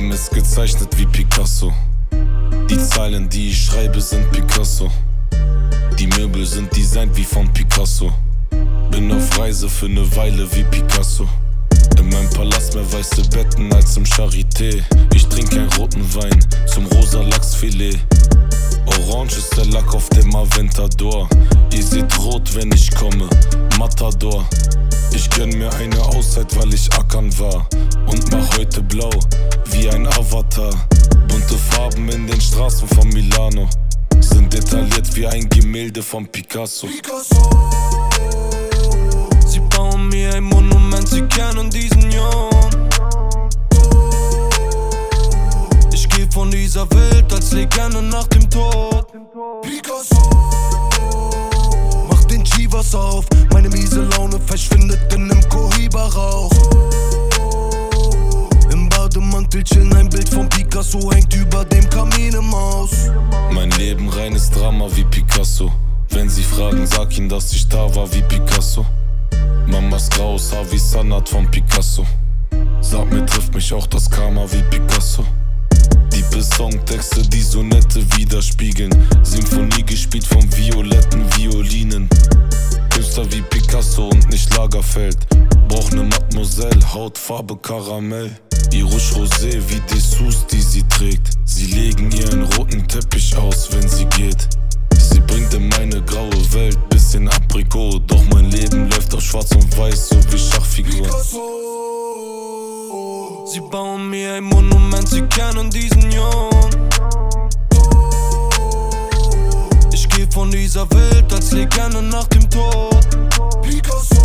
Leben ist gezeichnet wie Picasso. Die Zeilen, die ich schreibe, sind Picasso. Die Möbel sind designt wie von Picasso. Bin auf Reise für ne Weile wie Picasso. In meinem Palast mehr weiße Betten als im Charité. Ich trink keinen roten Wein zum rosa Lachsfilet. Orange ist der Lack auf dem Aventador. Ihr seht rot, wenn ich komme, Matador. Ich gönn mir eine Auszeit, weil ich ackern war. Und mach heute blau, wie ein Avatar. Bunte Farben in den Straßen von Milano sind detailliert wie ein Gemälde von Picasso. Sie bauen mir ein Monument, sie kennen diesen Jungen. Ich geh von dieser Welt als Legende nach dem Tod. Picasso macht den Chivas auf, meine miese Laune verschwindet in nem Cohiba-Rauch. Im Bademantel chillen, ein Bild von Picasso hängt über dem Kamin im Haus. Mein Leben reines Drama wie Picasso. Wenn sie fragen, sag ihnen, dass ich da war wie Picasso. Mamas graues Haar wie Sanat von Picasso. Sag mir, trifft mich auch das Karma wie Picasso. Diebe Songtexte, die Sonette widerspiegeln. Symphonie gespielt von violetten Violinen. Künstler wie Picasso und nicht Lagerfeld. Brauch ne Mademoiselle, Hautfarbe Karamell. Ihr Rouge Rosé wie Dessous, die sie trägt. Sie legen ihr einen roten Teppich aus, wenn sie geht. Sie bringt in meine graue Welt bisschen Aprikot. Doch mein Leben läuft auf schwarz und weiß, so wie Schachfiguren. Sie bauen mir ein Monument, sie kennen diesen Jungen. Ich geh von dieser Welt als Legende nach dem Tod. Picasso